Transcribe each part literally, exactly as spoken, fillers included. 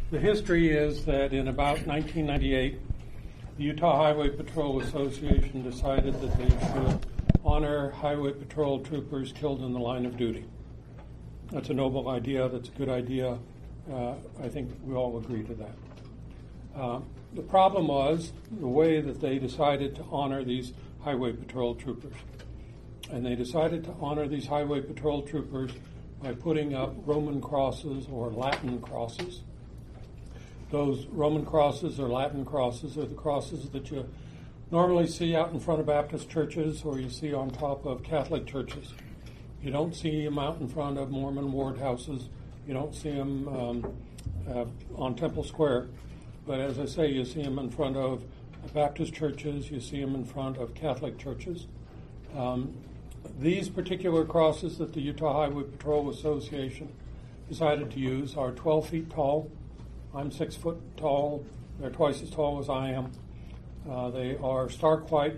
The history is that in about nineteen ninety-eight, the Utah Highway Patrol Association decided that they should honor highway patrol troopers killed in the line of duty. That's a noble idea. That's a good idea. Uh, I think we all agree to that. Uh, the problem was the way that they decided to honor these highway patrol troopers. And they decided to honor these highway patrol troopers by putting up Roman crosses or Latin crosses. Those Roman crosses or Latin crosses are the crosses that you normally see out in front of Baptist churches or you see on top of Catholic churches. You don't see them out in front of Mormon ward houses. You don't see them um, uh, on Temple Square. But as I say, you see them in front of Baptist churches. You see them in front of Catholic churches. Um, these particular crosses that the Utah Highway Patrol Association decided to use are twelve feet tall. I'm six foot tall. They're twice as tall as I am. Uh, they are stark white.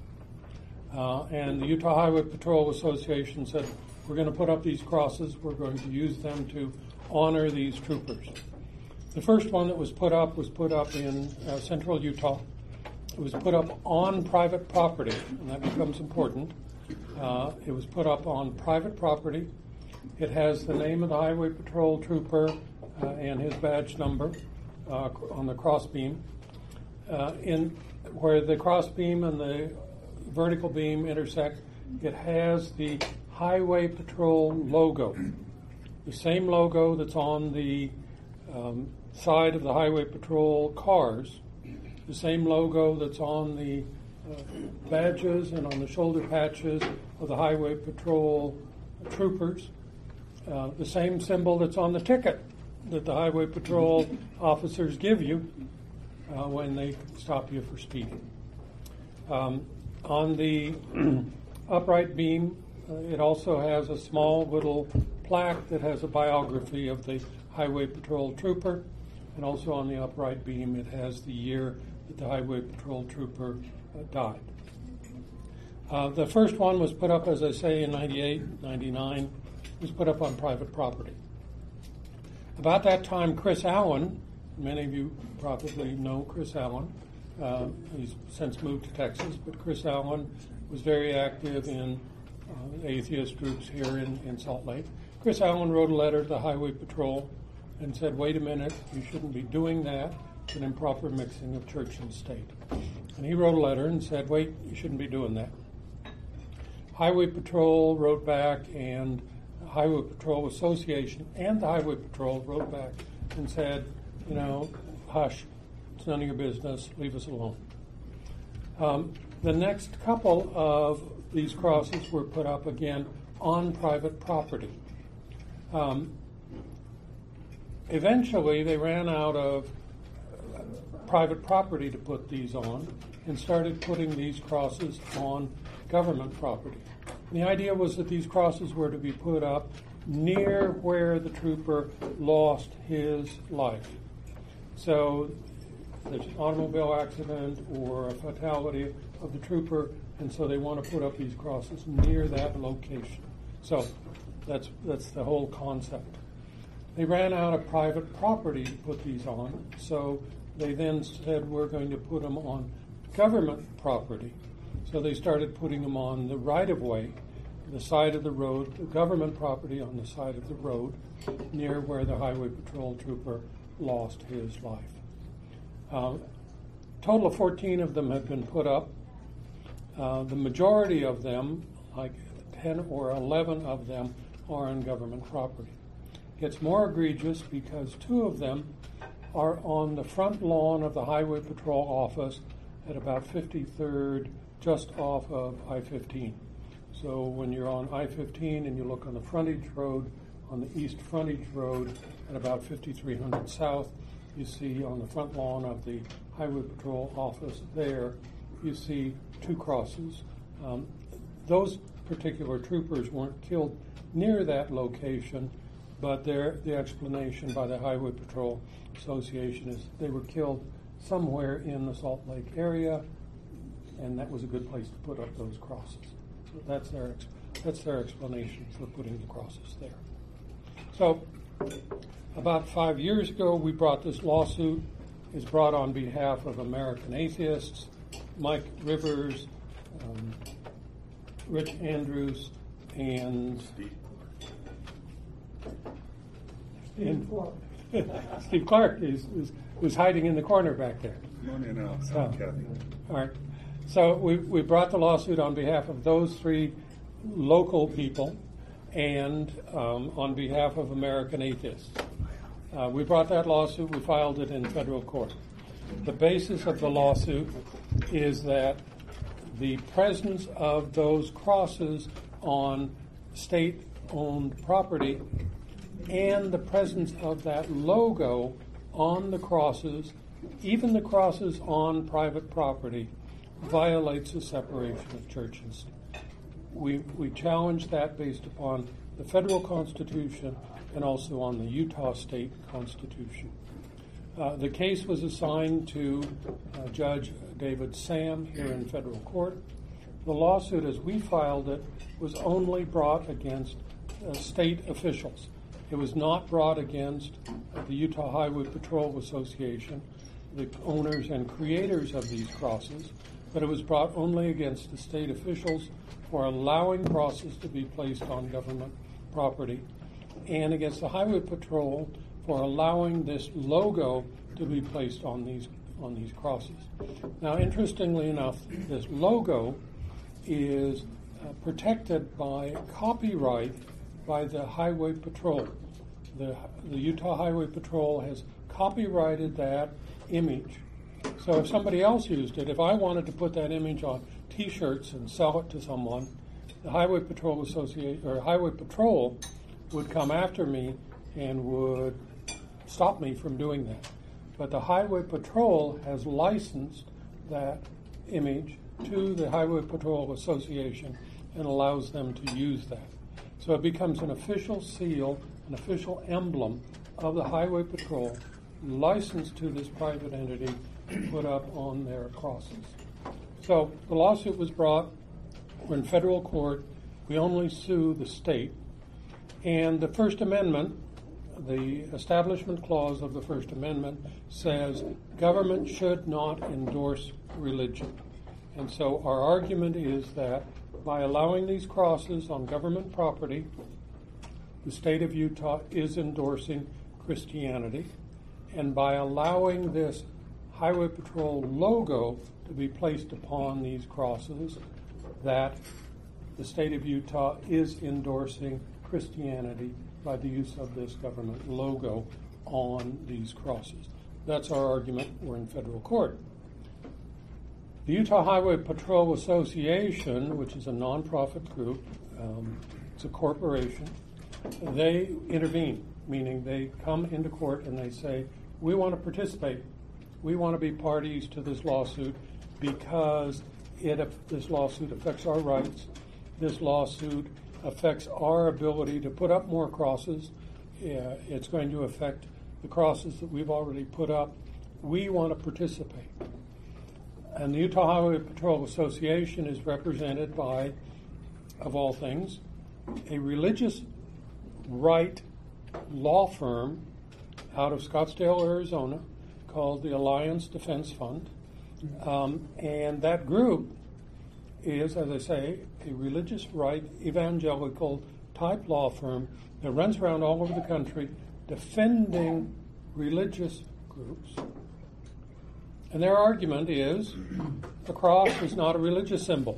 Uh, and the Utah Highway Patrol Association said, we're going to put up these crosses. We're going to use them to honor these troopers. The first one that was put up was put up in uh, central Utah. It was put up on private property, and that becomes important. Uh, it was put up on private property. It has the name of the Highway Patrol trooper uh, and his badge number uh, on the crossbeam. Uh, in where the crossbeam and the vertical beam intersect, it has the Highway Patrol logo, the same logo that's on the um, side of the Highway Patrol cars, the same logo that's on the uh, badges and on the shoulder patches of the Highway Patrol troopers, uh, the same symbol that's on the ticket that the Highway Patrol officers give you uh, when they stop you for speeding. Um, on the upright beam, uh, it also has a small little plaque that has a biography of the Highway Patrol trooper, and also on the upright beam it has the year that the Highway Patrol trooper uh, died. Uh, the first one was put up, as I say, in ninety-eight, ninety-nine. It was put up on private property. About that time, Chris Allen, many of you probably know Chris Allen. Uh, he's since moved to Texas, but Chris Allen was very active in uh, atheist groups here in, in Salt Lake. Chris Allen wrote a letter to the Highway Patrol and said, wait a minute, you shouldn't be doing that. It's an improper mixing of church and state. And he wrote a letter and said, wait, you shouldn't be doing that. Highway Patrol wrote back, and the Highway Patrol Association and the Highway Patrol wrote back and said, you know, hush, it's none of your business, leave us alone. Um, the next couple of these crosses were put up again on private property. Um, eventually, they ran out of uh, private property to put these on and started putting these crosses on government property. And the idea was that these crosses were to be put up near where the trooper lost his life. So there's an automobile accident or a fatality of the trooper, and so they want to put up these crosses near that location. So that's that's the whole concept. They ran out of private property to put these on, so they then said we're going to put them on government property. So they started putting them on the right-of-way, the side of the road, the government property on the side of the road, near where the Highway Patrol trooper lost his life. Uh, total of fourteen of them have been put up. Uh, the majority of them, like ten or eleven of them, are on government property. It gets more egregious because two of them are on the front lawn of the Highway Patrol office at about fifty-third, just off of I fifteen. So when you're on I fifteen and you look on the frontage road, on the east frontage road at about fifty-three hundred South, you see on the front lawn of the Highway Patrol office there, you see two crosses. Um, those particular troopers weren't killed near that location, but their, the explanation by the Highway Patrol Association is they were killed somewhere in the Salt Lake area, and that was a good place to put up those crosses. So that's their that's their explanation for putting the crosses there. So About five years ago, we brought this lawsuit. It's brought on behalf of American Atheists, Mike Rivers, um, Rich Andrews, and Steve Clark. Steve Clark is, is, is hiding in the corner back there. Come on in now, So, Kathy. all right. So we, we brought the lawsuit on behalf of those three local people and um, on behalf of American Atheists. Uh, we brought that lawsuit. We filed it in federal court. The basis of the lawsuit is that the presence of those crosses on state-owned property and the presence of that logo on the crosses, even the crosses on private property, violates the separation of church and state. We, we challenge that based upon the federal Constitution and also on the Utah State Constitution. Uh, the case was assigned to uh, Judge David Sam here in federal court. The lawsuit, as we filed it, was only brought against uh, state officials. It was not brought against uh, the Utah Highway Patrol Association, the owners and creators of these crosses, but it was brought only against the state officials for allowing crosses to be placed on government property, and against the Highway Patrol for allowing this logo to be placed on these on these crosses. Now, interestingly enough, this logo is uh, protected by copyright by the Highway Patrol. The, the Utah Highway Patrol has copyrighted that image. So if somebody else used it, if I wanted to put that image on T-shirts and sell it to someone, the Highway Patrol Association or Highway Patrol would come after me and would stop me from doing that. But the Highway Patrol has licensed that image to the Highway Patrol Association and allows them to use that. So it becomes an official seal, an official emblem of the Highway Patrol, licensed to this private entity to put up on their crosses. So the lawsuit was brought. We're in federal court. We only sue the state. And the First Amendment, the Establishment Clause of the First Amendment, says government should not endorse religion. And so our argument is that by allowing these crosses on government property, the state of Utah is endorsing Christianity. And by allowing this Highway Patrol logo to be placed upon these crosses, that the state of Utah is endorsing Christianity by the use of this government logo on these crosses. That's our argument. We're in federal court. The Utah Highway Patrol Association, which is a nonprofit group, um, it's a corporation, they intervene, meaning they come into court and they say, we want to participate. We want to be parties to this lawsuit because it, this lawsuit affects our rights. This lawsuit affects our ability to put up more crosses. Uh, it's going to affect the crosses that we've already put up. We want to participate. And the Utah Highway Patrol Association is represented by, of all things, a religious right law firm out of Scottsdale, Arizona, called the Alliance Defense Fund. Um, and that group is, as I say, a religious right evangelical type law firm that runs around all over the country defending religious groups. And their argument is the cross is not a religious symbol,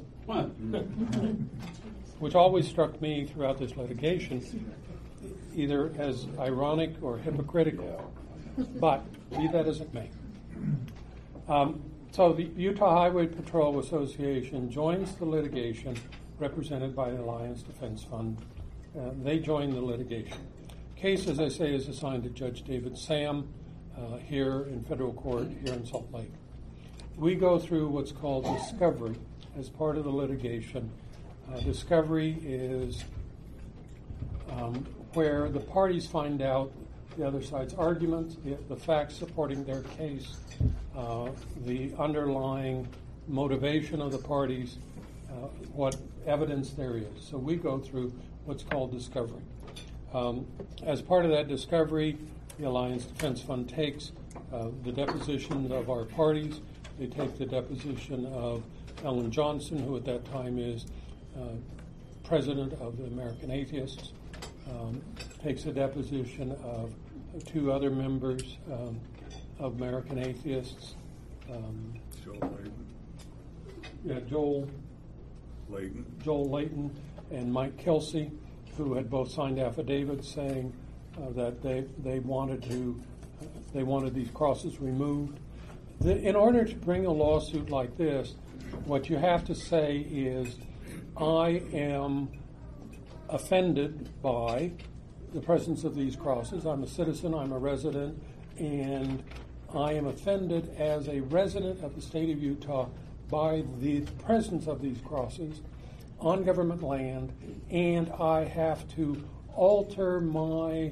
which always struck me throughout this litigation, either as ironic or hypocritical. But be that as it may. Um, so the Utah Highway Patrol Association joins the litigation represented by the Alliance Defense Fund. Uh, they join the litigation. Case, as I say, is assigned to Judge David Sam uh, here in federal court here in Salt Lake. We go through what's called discovery as part of the litigation. Uh, discovery is um, where the parties find out the other side's arguments, the, the facts supporting their case, uh, the underlying motivation of the parties, uh, what evidence there is. So we go through what's called discovery. Um, as part of that discovery, the Alliance Defense Fund takes uh, the depositions of our parties. They take the deposition of Ellen Johnson, who at that time is uh, president of the American Atheists, um, takes a deposition of two other members um, of American Atheists. Um, Joel Layton. Yeah, Joel Layton. Joel Layton and Mike Kelsey, who had both signed affidavits saying uh, that they they wanted to uh, they wanted these crosses removed. The, in order to bring a lawsuit like this, what you have to say is, I am offended by the presence of these crosses. I'm a citizen, I'm a resident, and I am offended as a resident of the state of Utah by the presence of these crosses on government land, and I have to alter my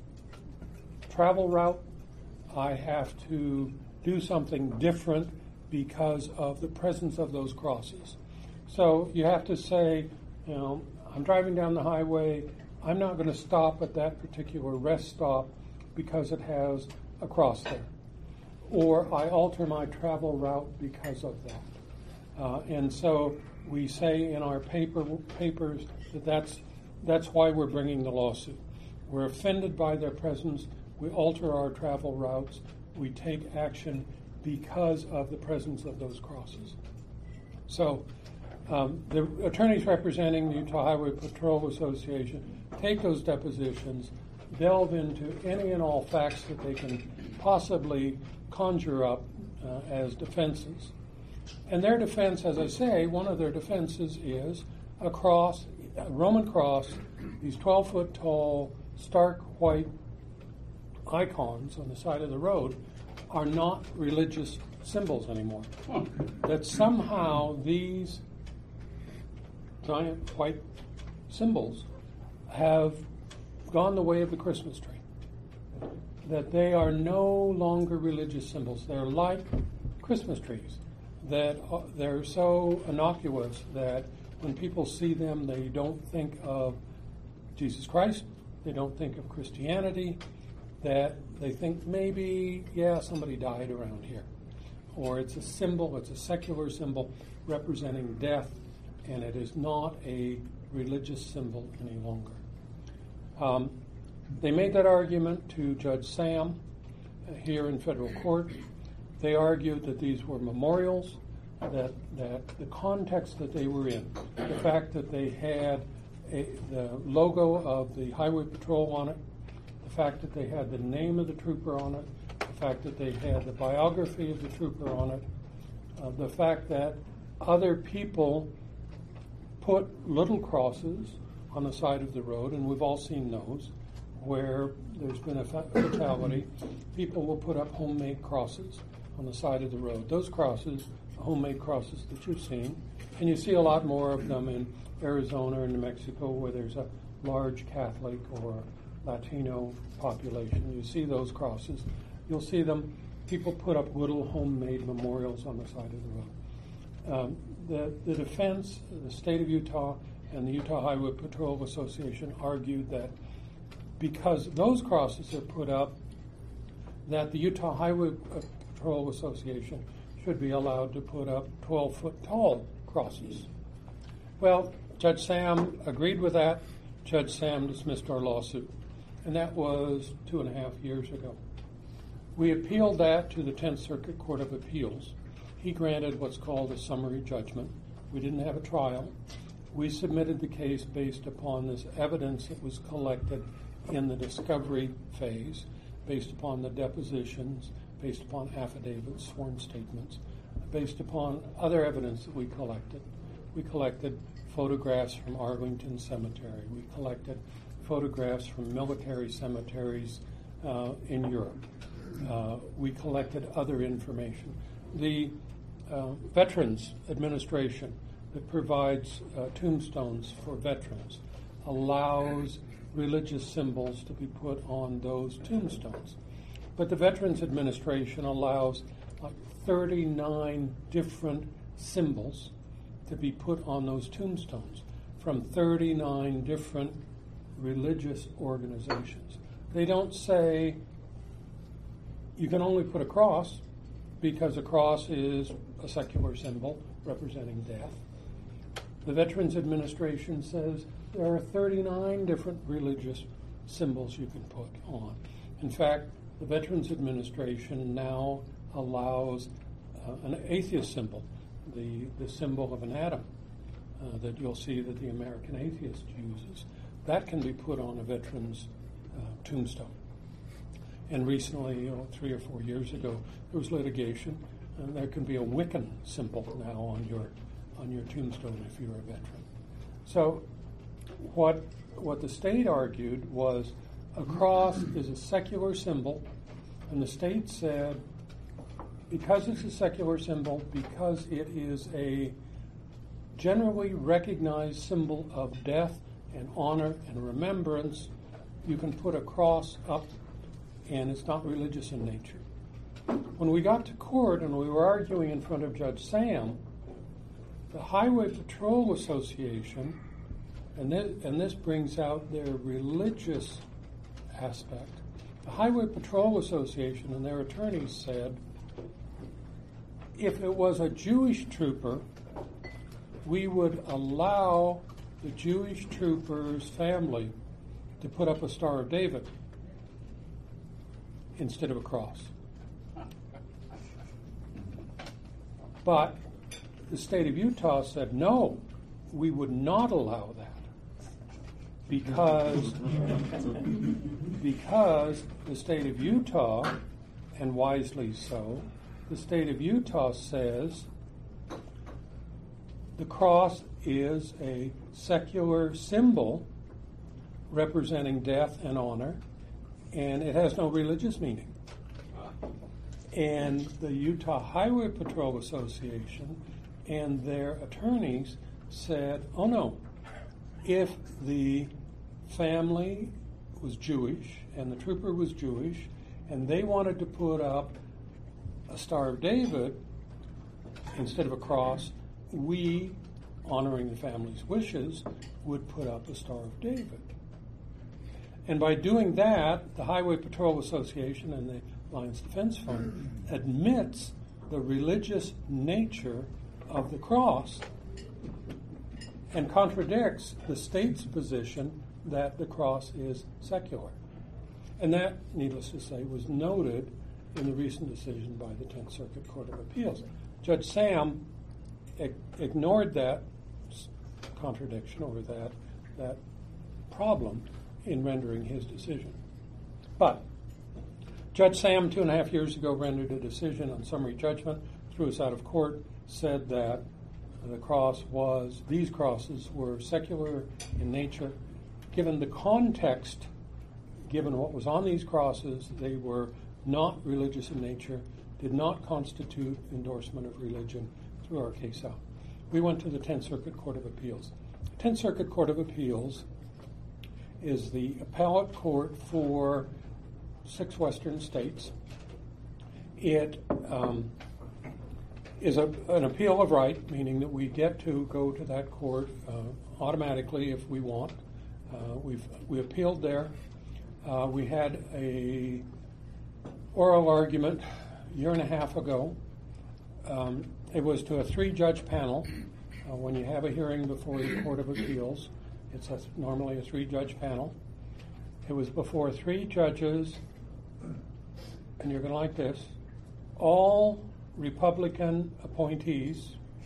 travel route. I have to do something different because of the presence of those crosses. So you have to say, you know, I'm driving down the highway, I'm not going to stop at that particular rest stop because it has a cross there. Or I alter my travel route because of that. Uh, and so we say in our paper papers that that's, that's why we're bringing the lawsuit. We're offended by their presence. We alter our travel routes. We take action because of the presence of those crosses. So um, the attorneys representing the Utah Highway Patrol Association take those depositions, delve into any and all facts that they can possibly conjure up uh, as defenses. And their defense, as I say, one of their defenses is a cross, a Roman cross, these twelve-foot tall, stark white icons on the side of the road are not religious symbols anymore. Huh. That somehow these giant white symbols have gone the way of the Christmas tree. That they are no longer religious symbols. They're like Christmas trees. That uh, they're so innocuous that when people see them, they don't think of Jesus Christ, they don't think of Christianity, that they think maybe, yeah, somebody died around here. Or it's a symbol, it's a secular symbol representing death, and it is not a religious symbol any longer. Um, they made that argument to Judge Sam uh, here in federal court. They argued that these were memorials, that that the context that they were in, the fact that they had a, the logo of the Highway Patrol on it, the fact that they had the name of the trooper on it, the fact that they had the biography of the trooper on it, uh, the fact that other people put little crosses on the side of the road, and we've all seen those, where there's been a fatality. People will put up homemade crosses on the side of the road. Those crosses, homemade crosses that you've seen, and you see a lot more of them in Arizona and New Mexico where there's a large Catholic or Latino population. You see those crosses. You'll see them, people put up little homemade memorials on the side of the road. Um, the, the defense, the state of Utah and the Utah Highway Patrol Association argued that because those crosses are put up, that the Utah Highway Patrol Association should be allowed to put up twelve-foot tall crosses. Well, Judge Sam agreed with that. Judge Sam dismissed our lawsuit, and that was two and a half years ago. We appealed that to the tenth Circuit Court of Appeals. He granted what's called a summary judgment. We didn't have a trial. We submitted the case based upon this evidence that was collected in the discovery phase, based upon the depositions, based upon affidavits, sworn statements, based upon other evidence that we collected. We collected photographs from Arlington Cemetery. We collected photographs from military cemeteries uh, in Europe. Uh, we collected other information. The uh, Veterans Administration that provides uh, tombstones for veterans allows religious symbols to be put on those tombstones. But the Veterans Administration allows like thirty-nine different symbols to be put on those tombstones from thirty-nine different religious organizations. They don't say you can only put a cross because a cross is a secular symbol representing death. The Veterans Administration says there are thirty-nine different religious symbols you can put on. In fact, the Veterans Administration now allows uh, an atheist symbol, the, the symbol of an atom uh, that you'll see that the American Atheist uses. That can be put on a veteran's uh, tombstone. And recently, you know, three or four years ago, there was litigation, and there can be a Wiccan symbol now on your on your tombstone if you're a veteran. So, what what the state argued was a cross is a secular symbol, and the state said because it's a secular symbol, because it is a generally recognized symbol of death and honor and remembrance, you can put a cross up, and it's not religious in nature. When we got to court and we were arguing in front of Judge Sam, the Highway Patrol Association, and this, and this brings out their religious aspect, the Highway Patrol Association and their attorneys said, if it was a Jewish trooper, we would allow the Jewish trooper's family to put up a Star of David instead of a cross. But the state of Utah said, no, we would not allow that because, because the state of Utah, and wisely so, the state of Utah says the cross is a secular symbol representing death and honor, and it has no religious meaning. And the Utah Highway Patrol Association and their attorneys said, oh no, if the family was Jewish and the trooper was Jewish and they wanted to put up a Star of David instead of a cross, we, honoring the family's wishes, would put up a Star of David. And by doing that, the Highway Patrol Association and the Alliance Defense Fund admits the religious nature of the cross and contradicts the state's position that the cross is secular. And that, needless to say, was noted in the recent decision by the Tenth Circuit Court of Appeals. Judge Sam ig- ignored that contradiction or that, that problem in rendering his decision. But Judge Sam, two and a half years ago, rendered a decision on summary judgment, threw us out of court, said that the cross was, these crosses were secular in nature. Given the context, given what was on these crosses, they were not religious in nature, did not constitute endorsement of religion, threw our case out. We went to the Tenth Circuit Court of Appeals. The Tenth Circuit Court of Appeals is the appellate court for six western states. It um, is a, an appeal of right, meaning that we get to go to that court uh, automatically if we want. Uh, we've we appealed there. Uh, we had a oral argument a year and a half ago. Um, it was to a three-judge panel. Uh, when you have a hearing before the Court of Appeals, it's a, normally a three-judge panel. It was before three judges, and you're going to like this, all Republican appointees.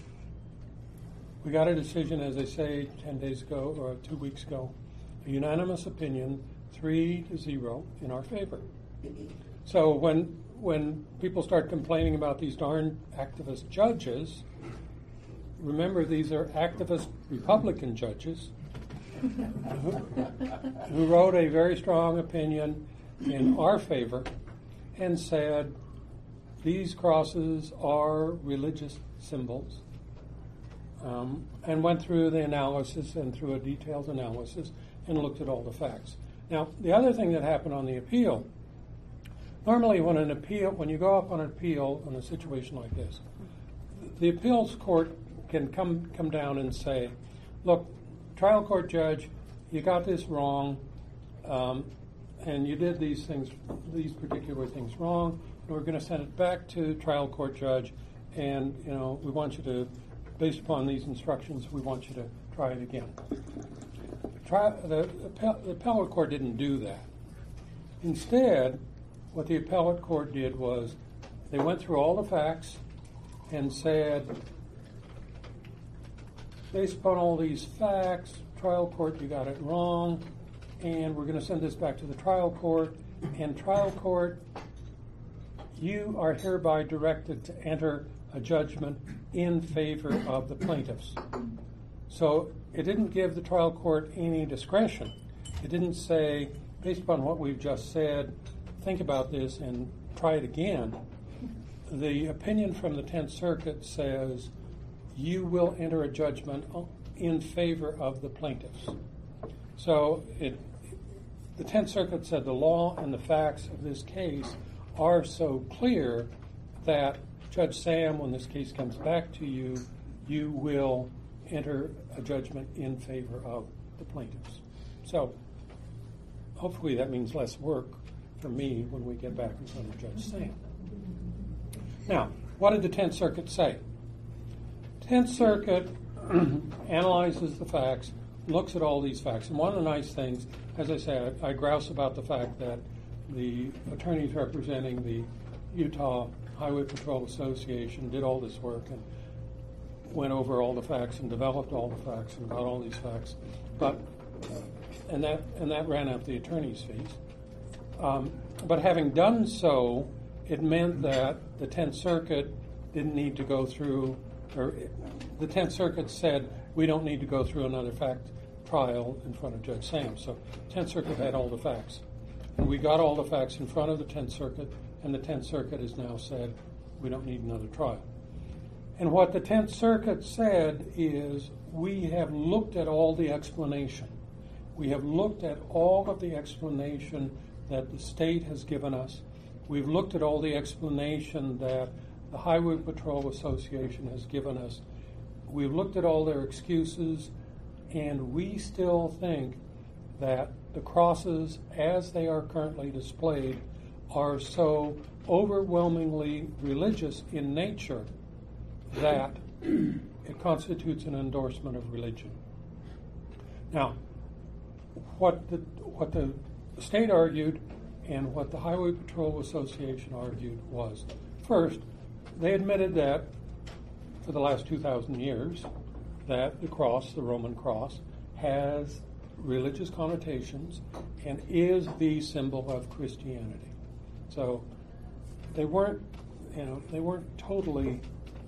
We got a decision, as I say, ten days ago, or two weeks ago, a unanimous opinion, three to zero in our favor. So when when people start complaining about these darn activist judges, remember these are activist Republican judges who, who wrote a very strong opinion in our favor and said these crosses are religious symbols, um, and went through the analysis and through a detailed analysis and looked at all the facts. Now, the other thing that happened on the appeal, normally when an appeal, when you go up on an appeal in a situation like this, the appeals court can come come down and say, look, trial court judge, you got this wrong, um, and you did these things, these particular things wrong. And we're going to send it back to trial court judge, and you know we want you to, based upon these instructions, we want you to try it again. Try, the, the appellate court didn't do that. Instead, what the appellate court did was they went through all the facts and said, based upon all these facts, trial court, you got it wrong, and we're going to send this back to the trial court. And trial court, you are hereby directed to enter a judgment in favor of the plaintiffs. So it didn't give the trial court any discretion. It didn't say, based upon what we've just said, think about this and try it again. The opinion from the Tenth Circuit says you will enter a judgment in favor of the plaintiffs. So it, the Tenth Circuit said the law and the facts of this case are so clear that Judge Sam, when this case comes back to you, you will enter a judgment in favor of the plaintiffs. So hopefully that means less work for me when we get back in front of Judge Sam. Now, what did the Tenth Circuit say? Tenth Circuit analyzes the facts, looks at all these facts, and one of the nice things, as I said, I grouse about the fact that the attorneys representing the Utah Highway Patrol Association did all this work and went over all the facts and developed all the facts and got all these facts, but and that and that ran up the attorney's fees. Um, but having done so, it meant that the Tenth Circuit didn't need to go through, or the Tenth Circuit said we don't need to go through another fact trial in front of Judge Sam. So Tenth Circuit had all the facts, and we got all the facts in front of the Tenth Circuit, and the Tenth Circuit has now said we don't need another trial. And what the Tenth Circuit said is we have looked at all the explanation. We have looked at all of the explanation that the state has given us. We've looked at all the explanation that the Highway Patrol Association has given us. We've looked at all their excuses, and we still think that the crosses, as they are currently displayed, are so overwhelmingly religious in nature that it constitutes an endorsement of religion. Now, what the what the state argued and what the Highway Patrol Association argued was, first, they admitted that for the last two thousand years, that the cross, the Roman cross, has religious connotations and is the symbol of Christianity. So they weren't, you know, they weren't totally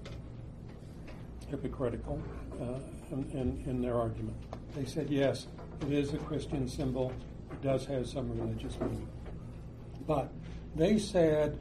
hypocritical uh, in, in, in their argument. They said, yes, it is a Christian symbol. It does have some religious meaning. But they said,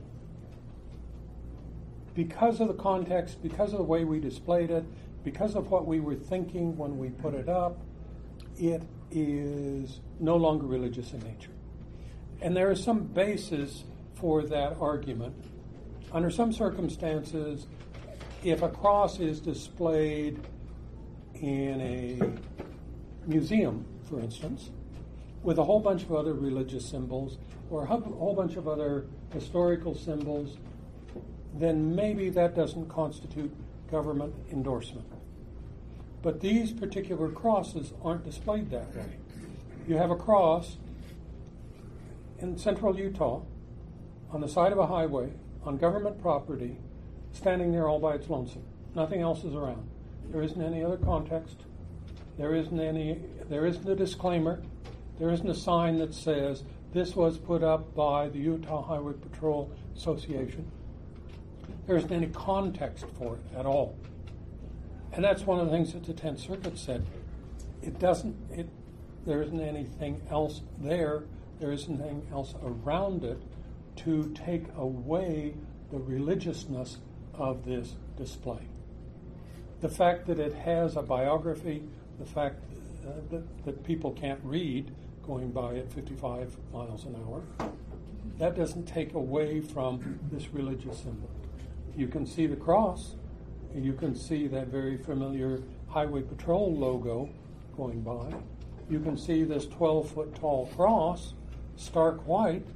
because of the context, because of the way we displayed it, because of what we were thinking when we put it up, it is no longer religious in nature. And there is some basis for that argument. Under some circumstances, if a cross is displayed in a museum, for instance, with a whole bunch of other religious symbols or a whole bunch of other historical symbols, then maybe that doesn't constitute government endorsement. But these particular crosses aren't displayed that way. You have a cross in central Utah on the side of a highway on government property, standing there all by its lonesome. Nothing else is around. There isn't any other context. There isn't any. There isn't a disclaimer. There isn't a sign that says this was put up by the Utah Highway Patrol Association. There isn't any context for it at all. And that's one of the things that the Tenth Circuit said. It doesn't. It. There isn't anything else there. There isn't anything else around it to take away the religiousness of this display. The fact that it has a biography, the fact uh, that, that people can't read going by at fifty-five miles an hour, that doesn't take away from this religious symbol. You can see the cross, and you can see that very familiar Highway Patrol logo going by, you can see this twelve-foot tall cross, stark white.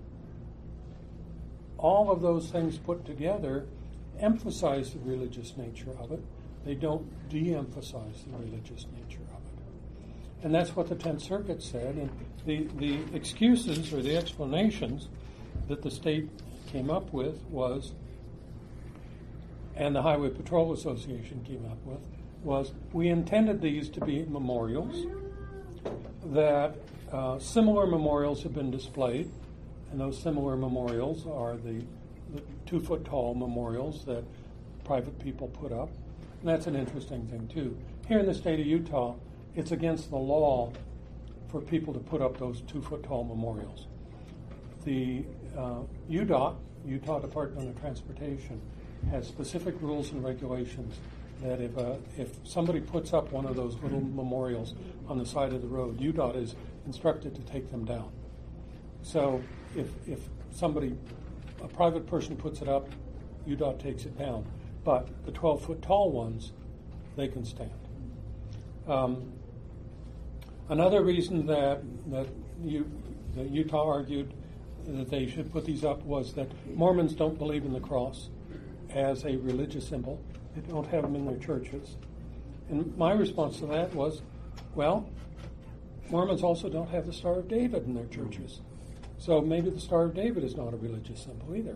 All of those things put together emphasize the religious nature of it. They don't de-emphasize the religious nature of it. And that's what the Tenth Circuit said. And the, the excuses or the explanations that the state came up with was, and the Highway Patrol Association came up with, was we intended these to be memorials, that uh, similar memorials have been displayed, and those similar memorials are the, the two-foot tall memorials that private people put up. And that's an interesting thing, too. Here in the state of Utah, it's against the law for people to put up those two-foot tall memorials. The uh, U D O T, Utah Department of Transportation, has specific rules and regulations that if uh, if somebody puts up one of those little memorials on the side of the road, U D O T is instructed to take them down. So if if somebody, a private person puts it up, U D O T takes it down. But the twelve-foot tall ones, they can stand. Um, another reason that that, you, that Utah argued that they should put these up was that Mormons don't believe in the cross as a religious symbol. They don't have them in their churches. And my response to that was, well, Mormons also don't have the Star of David in their churches. So maybe the Star of David is not a religious symbol either.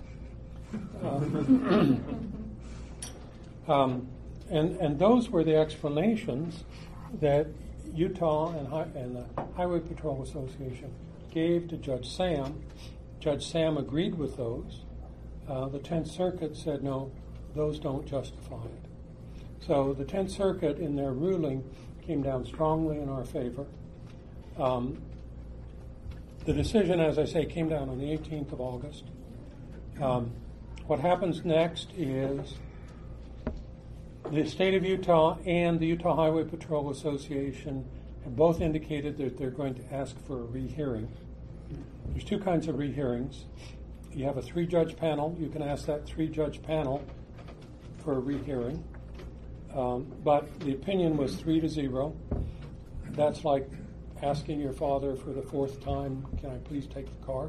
Um, um, and, and those were the explanations that Utah and, Hi- and the Highway Patrol Association gave to Judge Sam. Judge Sam agreed with those. Uh, the Tenth Circuit said, no, those don't justify it. So the Tenth Circuit, in their ruling, came down strongly in our favor. Um, the decision, as I say, came down on the eighteenth of August. Um, what happens next is the state of Utah and the Utah Highway Patrol Association have both indicated that they're going to ask for a rehearing. There's two kinds of rehearings. You have a three-judge panel. You can ask that three-judge panel for a rehearing. Um, but the opinion was three to zero. That's like asking your father for the fourth time, can I please take the car?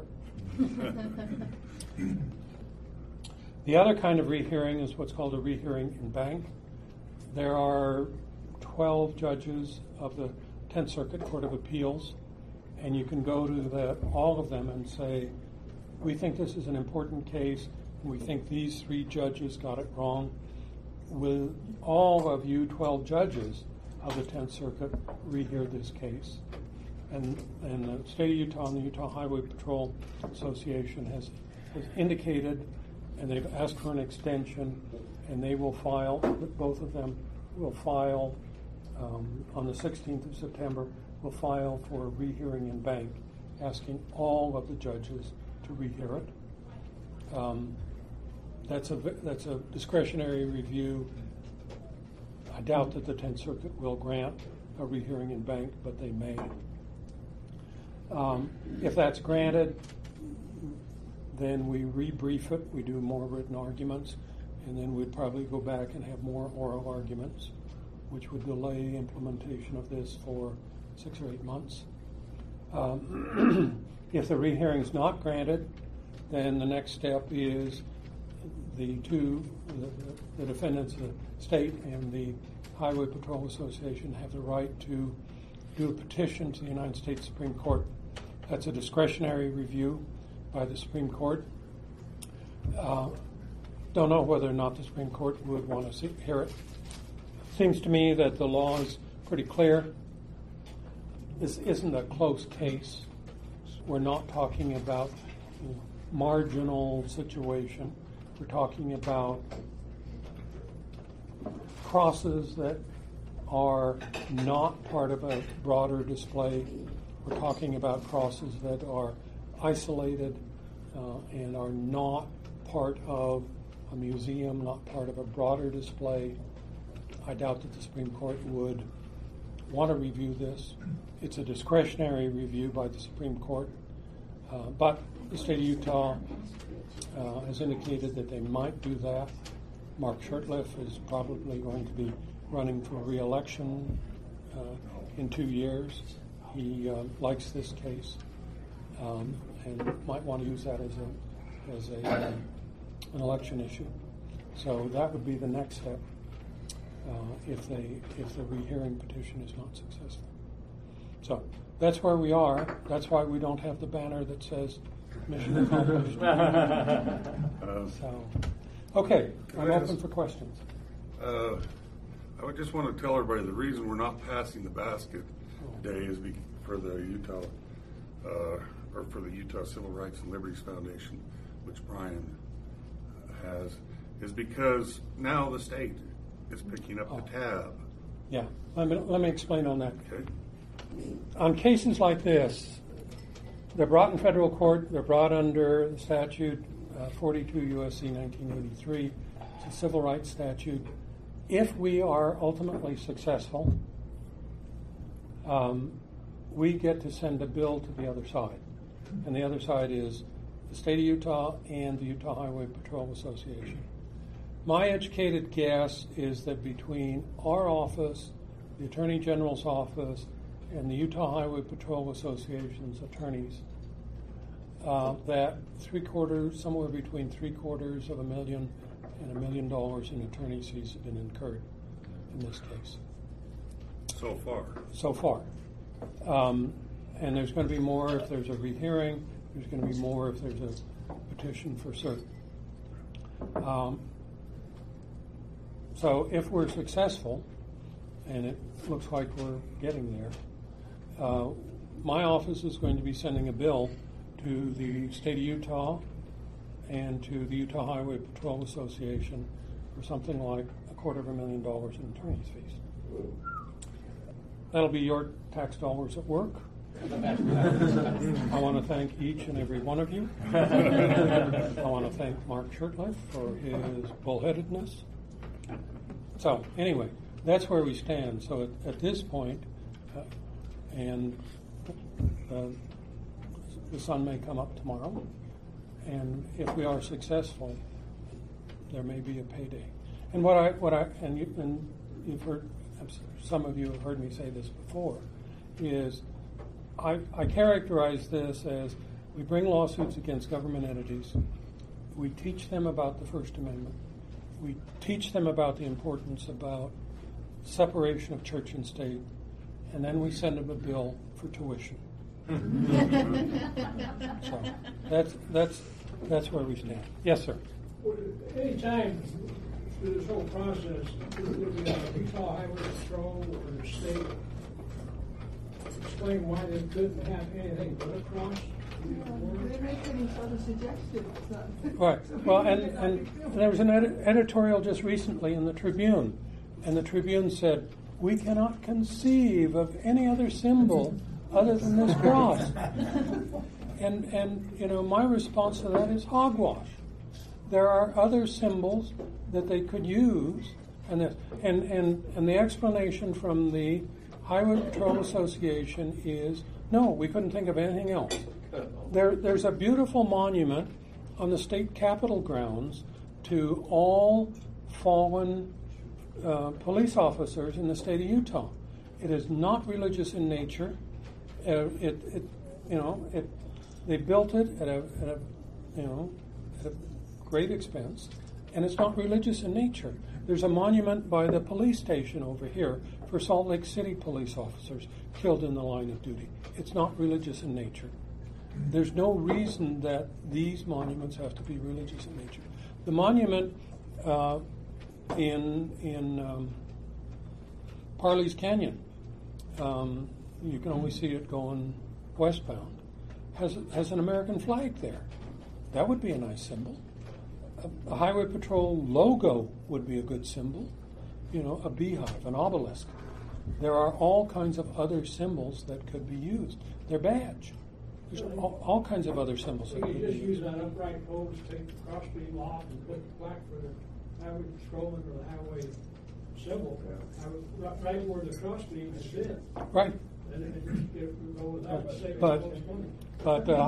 The other kind of rehearing is what's called a rehearing in bank. There are twelve judges of the Tenth Circuit Court of Appeals, and you can go to the, all of them and say, we think this is an important case, and we think these three judges got it wrong. Will all of you twelve judges of the Tenth Circuit rehear this case? And, and the state of Utah and the Utah Highway Patrol Association has, has indicated, and they've asked for an extension, and they will file, both of them will file um, on the sixteenth of September, will file for a rehearing in bank, asking all of the judges to rehear it. Um, that's a that's a discretionary review. I doubt that the Tenth Circuit will grant a rehearing in bank, but they may. Um, if that's granted, then we rebrief it, we do more written arguments, and then we'd probably go back and have more oral arguments, which would delay implementation of this for six or eight months. Um, if the rehearing is not granted, then the next step is the two, the, the defendants, the state and the Highway Patrol Association have the right to do a petition to the United States Supreme Court. That's a discretionary review by the Supreme Court. Uh, don't know whether or not the Supreme Court would want to see, hear it. Seems to me that the law is pretty clear. This isn't a close case. We're not talking about you know, marginal situation. We're talking about crosses that are not part of a broader display. We're talking about crosses that are isolated uh, and are not part of a museum, not part of a broader display. I doubt that the Supreme Court would want to review this. It's a discretionary review by the Supreme Court, uh, but the state of Utah uh, has indicated that they might do that. Mark Shurtleff is probably going to be running for re-election uh, in two years, he uh, likes this case um, and might want to use that as a as a uh, an election issue. So that would be the next step uh, if they if the rehearing petition is not successful. So that's where we are. That's why we don't have the banner that says mission accomplished. Uh, So, okay, Can I'm I open ask- for questions. uh, I would just want to tell everybody the reason we're not passing the basket today is be, for the Utah, uh, or for the Utah Civil Rights and Liberties Foundation, which Brian has, is because now the state is picking up the tab. Yeah, let me, let me explain on that. Okay. On cases like this, they're brought in federal court, they're brought under the statute uh, forty-two U S C nineteen eighty-three. It's a civil rights statute. If we are ultimately successful, um, we get to send a bill to the other side. And the other side is the state of Utah and the Utah Highway Patrol Association. My educated guess is that between our office, the Attorney General's office, and the Utah Highway Patrol Association's attorneys, uh, that three quarters, somewhere between three quarters of a million and a million dollars in attorney's fees have been incurred in this case So far. so far. Um, and there's going to be more if there's a rehearing. There's going to be more if there's a petition for cert. Um, so if we're successful, and it looks like we're getting there, uh, my office is going to be sending a bill to the state of Utah and to the Utah Highway Patrol Association for something like a quarter of a million dollars in attorney's fees. That'll be your tax dollars at work. I want to thank each and every one of you. I want to thank Mark Shurtleff for his bullheadedness. So anyway, that's where we stand. So at, at this point, uh, and uh, the sun may come up tomorrow, and if we are successful, there may be a payday. And what I what I and you and you've heard, some of you have heard me say this before, is I, I characterize this as we bring lawsuits against government entities. We teach them about the First Amendment. We teach them about the importance about separation of church and state, and then we send them a bill for tuition. So that's that's that's where we stand. Yes, sir. Well, any time through this whole process, would the uh, Utah Highway Patrol or the state explain why they couldn't have anything but a cross? They make any sort of suggestions. Right. Well, and, and there was an edi- editorial just recently in the Tribune, and the Tribune said, we cannot conceive of any other symbol other than this cross. And, and you know, my response to that is hogwash. There are other symbols that they could use, and this, and, and, and the explanation from the Highway Patrol Association is, no, we couldn't think of anything else. There, there's a beautiful monument on the state capitol grounds to all fallen uh, police officers in the state of Utah. It is not religious in nature. Uh, it, it, you know, it. They built it at a, at a, you know, at a great expense, and it's not religious in nature. There's a monument by the police station over here for Salt Lake City police officers killed in the line of duty. It's not religious in nature. There's no reason that these monuments have to be religious in nature. The monument uh, in in um, Parley's Canyon, um, you can only see it going westbound, has has an American flag there. That would be a nice symbol. A, a Highway Patrol logo would be a good symbol. You know, a beehive, an obelisk. There are all kinds of other symbols that could be used. Their badge. There's all, all kinds of other symbols So that you could be just use used. that upright post, take the crossbeam off, and put the plaque for the highway patrolman or the highway symbol, highway- right right where the crossbeam has been. Right. And then it just get, go with that, save But- us money. But uh,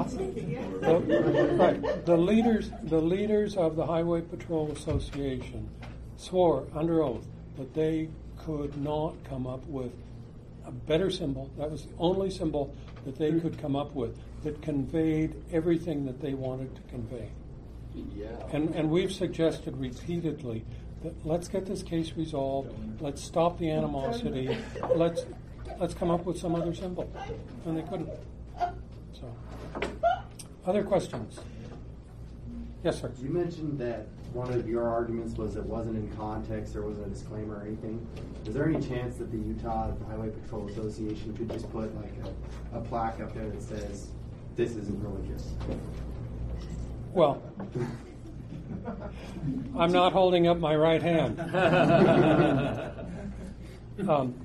the, right, the leaders, the leaders of the Highway Patrol Association swore under oath that they could not come up with a better symbol. That was the only symbol that they could come up with that conveyed everything that they wanted to convey. Yeah. And and we've suggested repeatedly that let's get this case resolved. Let's stop the animosity. Let's let's come up with some other symbol, and they couldn't. So, other questions? Yes, sir. You mentioned that one of your arguments was it wasn't in context, there wasn't a disclaimer or anything. Is there any chance that the Utah Highway Patrol Association could just put like a, a plaque up there that says, "This isn't religious"? Well, I'm not holding up my right hand. um,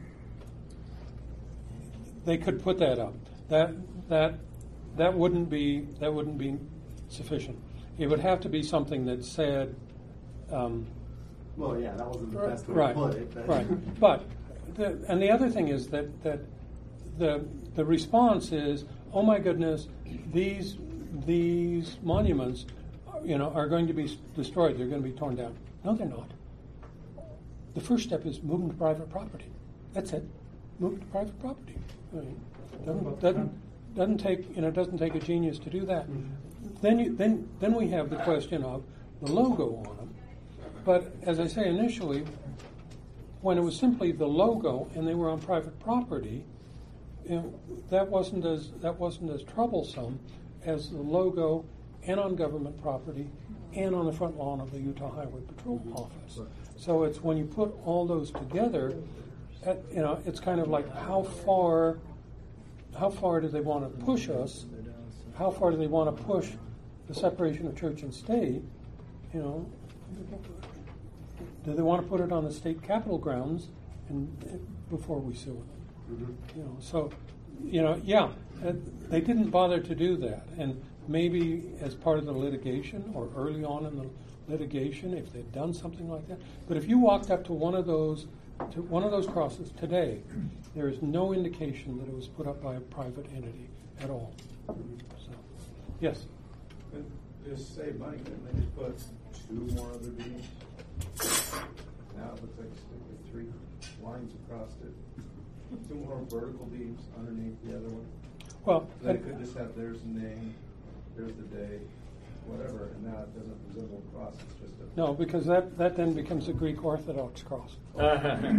they could put that up. That that that wouldn't be that wouldn't be sufficient. It would have to be something that said. Um, Well, yeah, that wasn't the best way right, to put it. But. right. But the, and the other thing is that that the the response is, oh my goodness, these these monuments, you know, are going to be destroyed. They're going to be torn down. No, they're not. The first step is move them to private property. That's it. Move to private property. I mean, doesn't doesn't doesn't take you know doesn't take a genius to do that. Then you, then then we have the question of the logo on them. But as I say initially, when it was simply the logo and they were on private property, you know, that wasn't as that wasn't as troublesome as the logo and on government property and on the front lawn of the Utah Highway Patrol office. So it's when you put all those together, at, you know, it's kind of like how far how far do they want to push us? How far do they want to push the separation of church and state? You know, do they want to put it on the state capitol grounds and before we sue them? Mm-hmm. You know, so you know, yeah, they didn't bother to do that, and maybe as part of the litigation or early on in the litigation, if they'd done something like that. But if you walked up to one of those to one of those crosses today, there is no indication that it was put up by a private entity at all. So, yes. Couldn't just save money, couldn't they just put two more other beams? Now it looks like a stick with three lines across it. Two more vertical beams underneath the other one. Well, So they could just have there's the name, there's the day, whatever, and now it doesn't resemble a cross, it's just a... no, because that, that then becomes a Greek Orthodox cross. I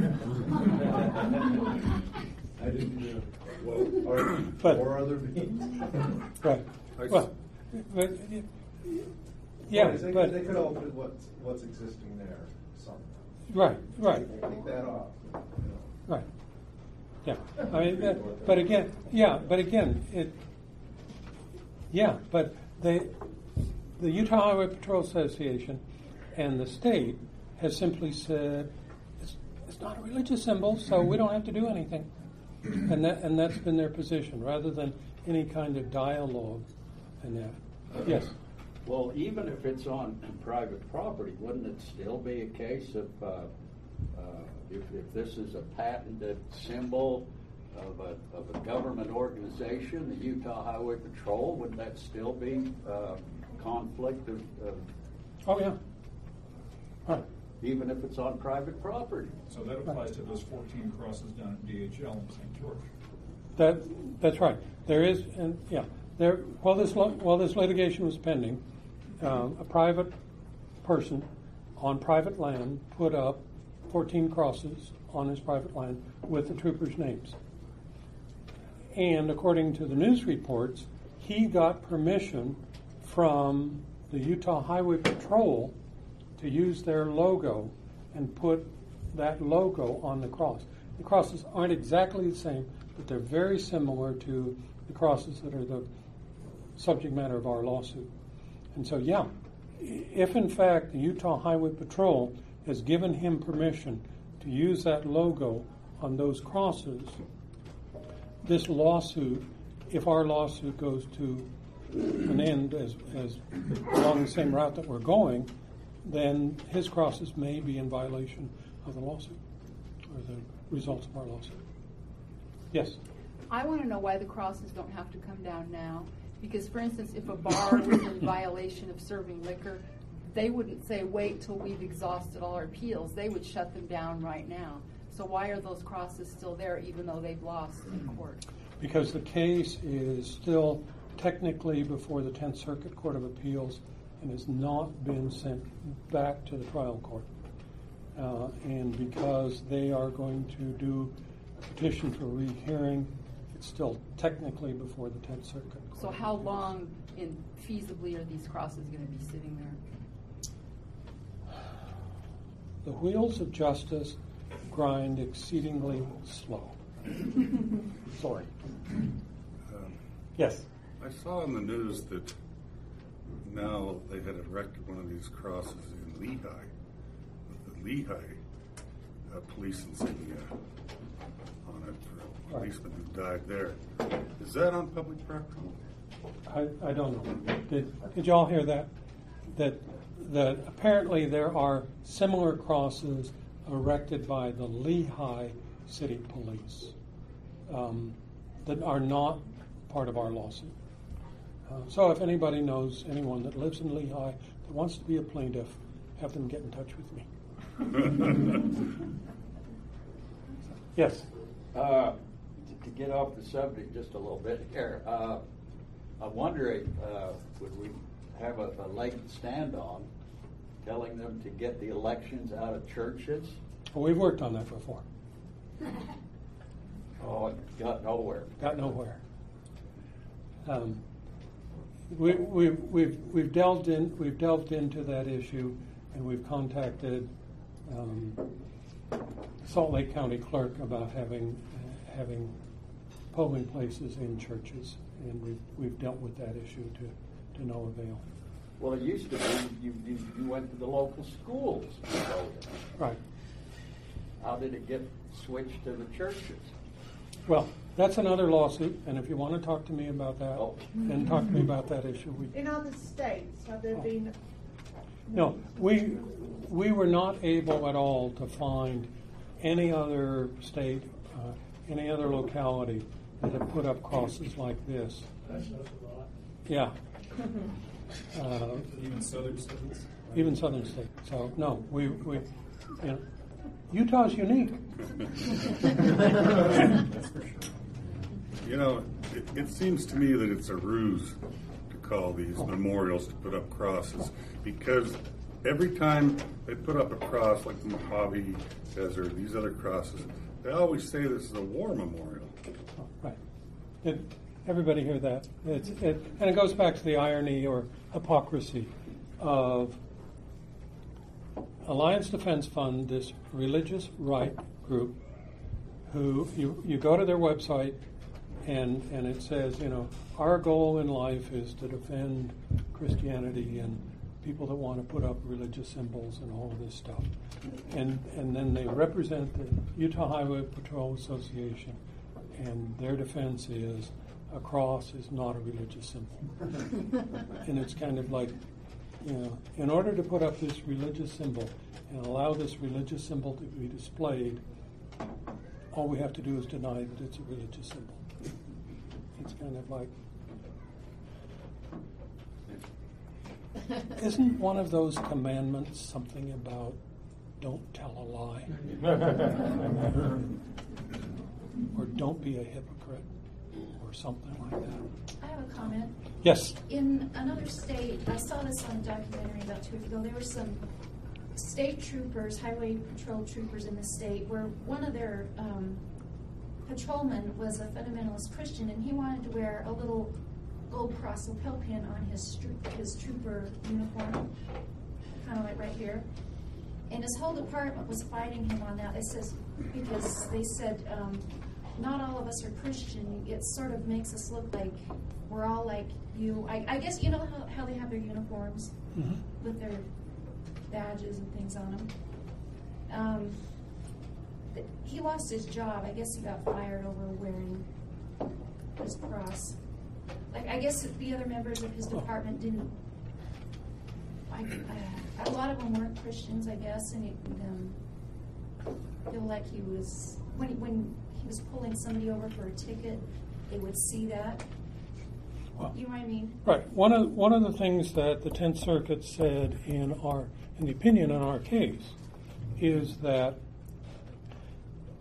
didn't do well, or But- four other beams. Right. I Well, but, yeah, Well, they, but they could all put what's, what's existing there, something. right, right. Take that off. You know. Right. Yeah. I mean, that, but again, yeah, but again, it. Yeah, but they, the Utah Highway Patrol Association, and the state has simply said it's, it's not a religious symbol, so we don't have to do anything, and that and that's been their position, rather than any kind of dialogue, and that. Yes. Well, even if it's on private property, wouldn't it still be a case of uh, uh, if, if this is a patented symbol of a, of a government organization, the Utah Highway Patrol, would that still be uh, conflict of, of Oh yeah. Right. even if it's on private property? So that applies to those fourteen crosses down at D H L in Saint George. That that's right. There is, and yeah, there. While this lo- while this litigation was pending, um, a private person on private land put up fourteen crosses on his private land with the troopers' names. And according to the news reports, he got permission from the Utah Highway Patrol to use their logo and put that logo on the cross. The crosses aren't exactly the same, but they're very similar to the crosses that are the subject matter of our lawsuit. And so, yeah, if in fact the Utah Highway Patrol has given him permission to use that logo on those crosses, this lawsuit, if our lawsuit goes to an end as, as along the same route that we're going, then his crosses may be in violation of the lawsuit or the results of our lawsuit. Yes? I want to know why the crosses don't have to come down now. Because, for instance, if a bar was in violation of serving liquor, they wouldn't say, wait till we've exhausted all our appeals. They would shut them down right now. So why are those crosses still there even though they've lost in court? Because the case is still technically before the Tenth Circuit Court of Appeals and has not been sent back to the trial court. Uh, and because they are going to do a petition for rehearing, it's still technically before the Tenth Circuit Court. So how long in feasibly are these crosses going to be sitting there? The wheels of justice grind exceedingly slow. Sorry. Um, Yes. I saw in the news that now they had erected one of these crosses in Lehigh, with the Lehigh uh, police insignia on it for a policeman who died there. Is that on public property? I, I don't know. Did, did y'all hear that? That that apparently there are similar crosses erected by the Lehigh City Police um, that are not part of our lawsuit. Uh, so if anybody knows anyone that lives in Lehigh that wants to be a plaintiff, have them get in touch with me. Yes. Uh, to, to get off the subject just a little bit here, uh, I'm wondering, uh, would we have a, a leg to stand on telling them to get the elections out of churches? Well, we've worked on that before. Oh, it got nowhere. Got nowhere. Um, we, we, we've we've delved in we've delved into that issue, and we've contacted um, Salt Lake County Clerk about having uh, having polling places in churches, and we've we've dealt with that issue to, to no avail. Well, it used to be you, you, you went to the local schools to vote. Right. How did it get switched to the churches? Well, that's another lawsuit, and if you want to talk to me about that, Oh. then talk to me about that issue. We, In other states, have there been? No, we we were not able at all to find any other state, uh, any other locality that had put up crosses like this. That says a lot. Yeah. Uh, Even southern states. even southern states. So no, we we, you know, Utah's unique. That's for sure. You know, it, it seems to me that it's a ruse to call these memorials to put up crosses, because every time they put up a cross like the Mojave Desert, these other crosses, they always say this is a war memorial. Oh, right. It, everybody hear that? It's, it, and it goes back to the irony or hypocrisy of Alliance Defense Fund, this religious right group, who you, you go to their website and, and it says, you know, our goal in life is to defend Christianity and people that want to put up religious symbols and all of this stuff. And, and then they represent the Utah Highway Patrol Association, and their defense is a cross is not a religious symbol. And it's kind of like, you know, in order to put up this religious symbol and allow this religious symbol to be displayed, all we have to do is deny that it's a religious symbol. It's kind of like, isn't one of those commandments something about don't tell a lie? Or don't be a hypocrite, or something like that. I have a comment. Yes. In another state, I saw this on a documentary about two weeks ago. There were some state troopers, highway patrol troopers in the state, where one of their um, patrolmen was a fundamentalist Christian, and he wanted to wear a little gold cross lapel pin on his stro- his trooper uniform, kind of like right here. And his whole department was fighting him on that. It says because they said um, not all of us are Christian. It sort of makes us look like we're all like you. I, I guess you know how, how they have their uniforms Mm-hmm. with their badges and things on them. Um, th- he lost his job. I guess he got fired over wearing his cross. Like I guess the other members of his department didn't. I, uh, a lot of them weren't Christians, I guess, and it um, feel like he was when he, when he was pulling somebody over for a ticket, they would see that. Well, You know what I mean? right. One of one of the things that the Tenth Circuit said in our in the opinion in our case is that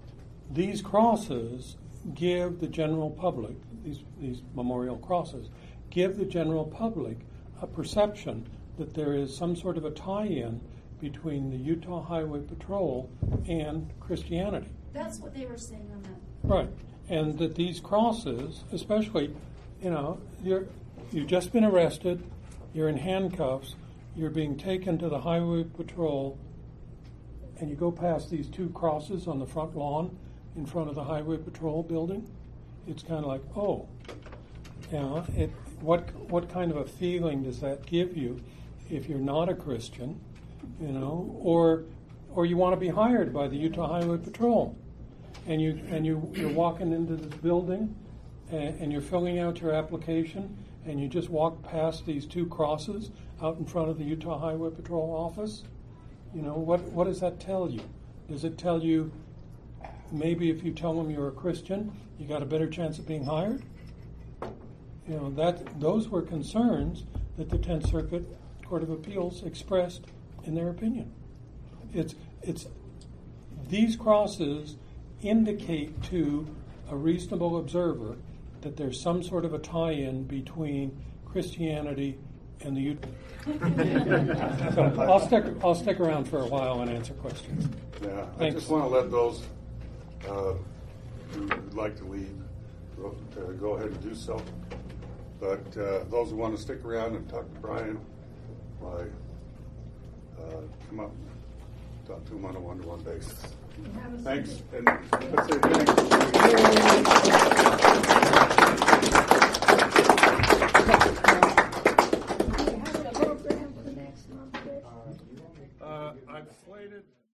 these crosses give the general public, these, these memorial crosses, give the general public a perception that there is some sort of a tie-in between the Utah Highway Patrol and Christianity. That's what they were saying on that. Right. And that these crosses, especially, you know, you're, you've just been arrested, you're in handcuffs, you're being taken to the Highway Patrol, and you go past these two crosses on the front lawn in front of the Highway Patrol building. It's kind of like, oh, you know, it, what, what kind of a feeling does that give you if you're not a Christian, you know, or, or you want to be hired by the Utah Highway Patrol, and you and you you're walking into this building, and, and you're filling out your application, and you just walk past these two crosses out in front of the Utah Highway Patrol office. You know, what what does that tell you? Does it tell you maybe if you tell them you're a Christian, you got a better chance of being hired? You know, that those were concerns that the Tenth Circuit Court of Appeals expressed in their opinion. It's it's these crosses indicate to a reasonable observer that there's some sort of a tie-in between Christianity and the Utah. So I'll stick I'll stick around for a while and answer questions. Yeah, I Thanks. just want to let those uh, who would like to leave go, uh, go ahead and do so. But uh, those who want to stick around and talk to Brian, why, uh, come up and talk to him on a one-to-one basis. Thanks. And let's say